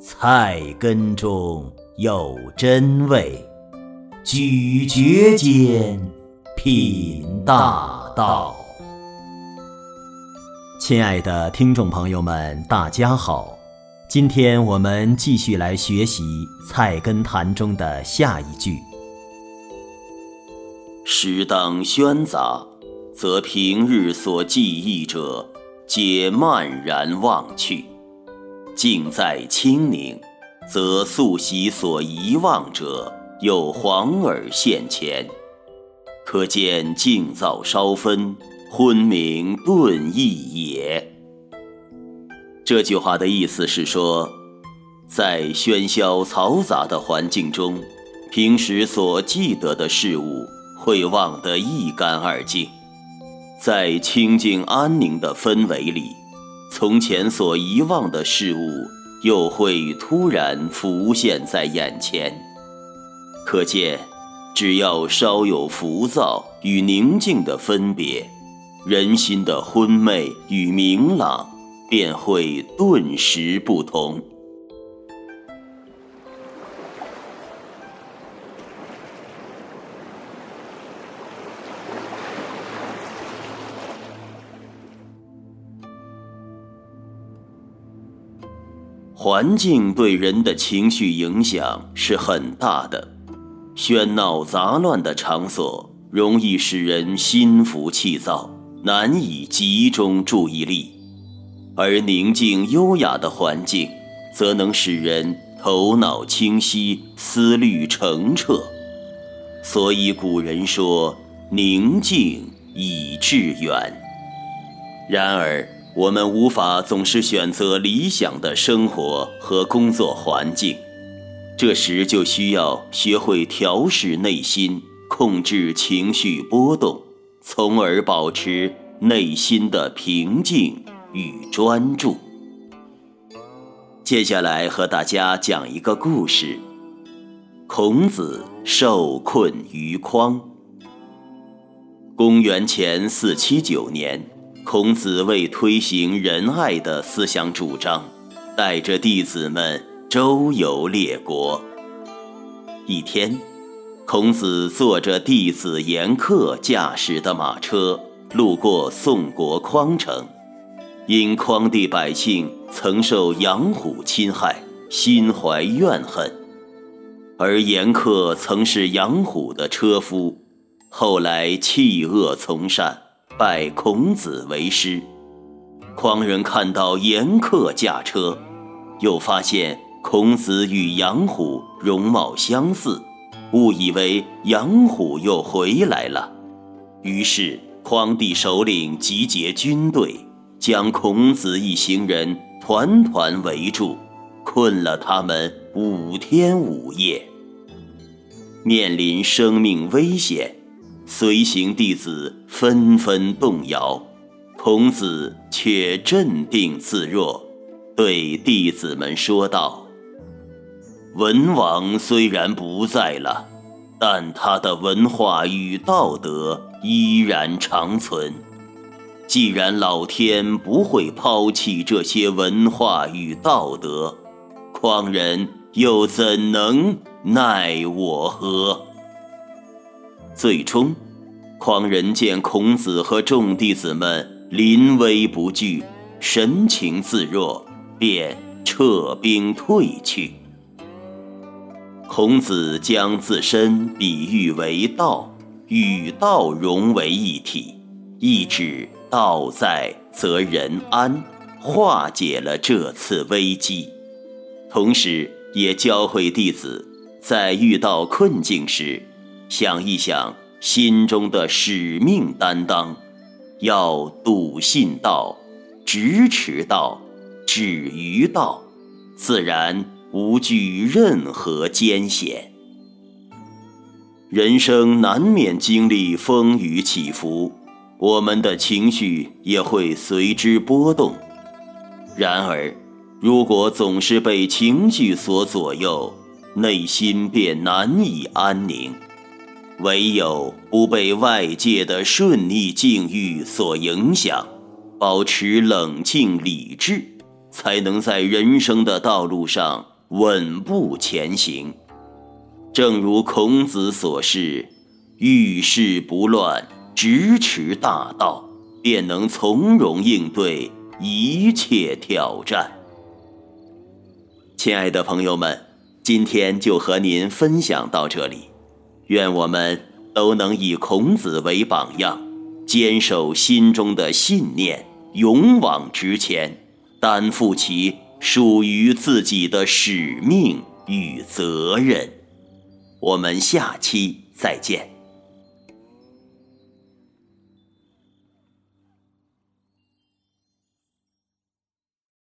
菜根中有真味，咀嚼间品大道。亲爱的听众朋友们，大家好，今天我们继续来学习《菜根谭》中的下一句：时当喧杂，则平日所记忆者皆漫然忘去；静在清宁，则素习所遗忘者又晃而现前。可见静躁稍分，昏明顿逸也。这句话的意思是说，在喧嚣嘈杂的环境中，平时所记得的事物会忘得一干二净；在清静安宁的氛围里，从前所遗忘的事物又会突然浮现在眼前。可见，只要稍有浮躁与宁静的分别，人心的昏昧与明朗便会顿时不同。环境对人的情绪影响是很大的，喧闹杂乱的场所容易使人心浮气躁，难以集中注意力，而宁静优雅的环境则能使人头脑清晰，思虑澄澈。所以古人说，宁静以致远。然而我们无法总是选择理想的生活和工作环境，这时就需要学会调试内心，控制情绪波动，从而保持内心的平静与专注。接下来和大家讲一个故事：孔子受困于匡。公元前479年，孔子为推行仁爱的思想主张，带着弟子们周游列国。一天，孔子坐着弟子颜克驾驶的马车，路过宋国匡城。因匡地百姓曾受杨虎侵害，心怀怨恨，而颜克曾是杨虎的车夫，后来弃恶从善，拜孔子为师。匡人看到颜克驾车，又发现孔子与杨虎容貌相似，误以为杨虎又回来了。于是匡地首领集结军队，将孔子一行人团团围住，困了他们5天5夜。面临生命危险，随行弟子纷纷动摇，孔子却镇定自若，对弟子们说道：文王虽然不在了，但他的文化与道德依然长存。既然老天不会抛弃这些文化与道德，匡人又怎能奈我何？最终，匡人见孔子和众弟子们临危不惧，神情自若，便撤兵退去。孔子将自身比喻为道，与道融为一体，意指道在则人安，化解了这次危机。同时也教会弟子在遇到困境时，想一想心中的使命担当，要笃信道，咫尺道，止于道，自然无惧任何艰险。人生难免经历风雨起伏，我们的情绪也会随之波动。然而，如果总是被情绪所左右，内心便难以安宁。唯有不被外界的顺逆境遇所影响，保持冷静理智，才能在人生的道路上稳步前行。正如孔子所示，遇事不乱，直持大道，便能从容应对一切挑战。亲爱的朋友们，今天就和您分享到这里，愿我们都能以孔子为榜样，坚守心中的信念，勇往直前，担负起属于自己的使命与责任。我们下期再见。